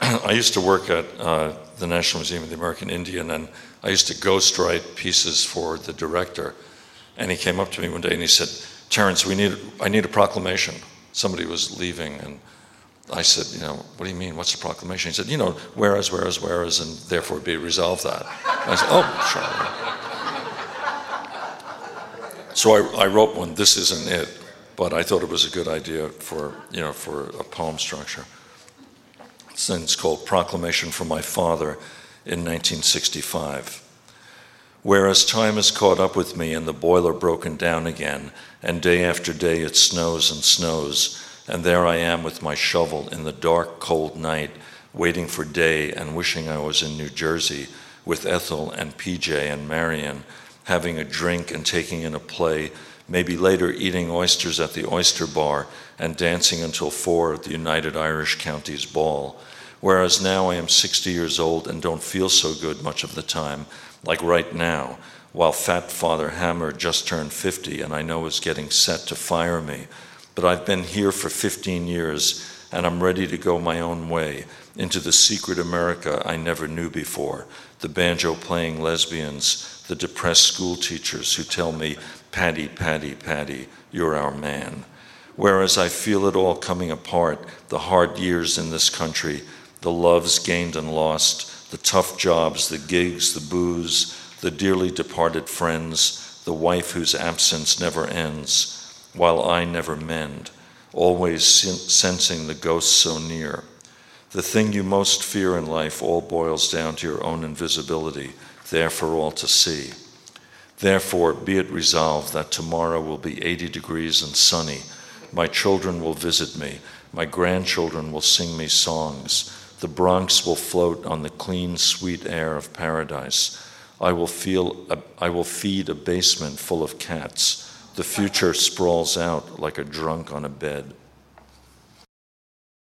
I used to work at the National Museum of the American Indian, and I used to ghostwrite pieces for the director. And he came up to me one day and he said, "Terence, I need a proclamation." Somebody was leaving, and I said, "What do you mean? What's the proclamation?" He said, "Whereas, and therefore be resolved that." And I said, "Oh, sure." So I wrote one. This isn't it, but I thought it was a good idea for a poem structure. It's called Proclamation from My Father in 1965. Whereas time has caught up with me and the boiler broken down again, and day after day it snows and snows, and there I am with my shovel in the dark, cold night, waiting for day and wishing I was in New Jersey with Ethel and PJ and Marion, having a drink and taking in a play, maybe later eating oysters at the oyster bar and dancing until 4 at the United Irish Counties Ball. Whereas now I am 60 years old and don't feel so good much of the time, like right now, while Fat Father Hammer just turned 50 and I know is getting set to fire me. But I've been here for 15 years and I'm ready to go my own way into the secret America I never knew before, the banjo-playing lesbians, the depressed school teachers who tell me, "Paddy, Paddy, Paddy, you're our man." Whereas I feel it all coming apart, the hard years in this country, the loves gained and lost, the tough jobs, the gigs, the booze, the dearly departed friends, the wife whose absence never ends, while I never mend, always sensing the ghosts so near. The thing you most fear in life all boils down to your own invisibility, there for all to see. Therefore, be it resolved that tomorrow will be 80 degrees and sunny. My children will visit me. My grandchildren will sing me songs. The Bronx will float on the clean, sweet air of paradise. I will feed a basement full of cats. The future sprawls out like a drunk on a bed.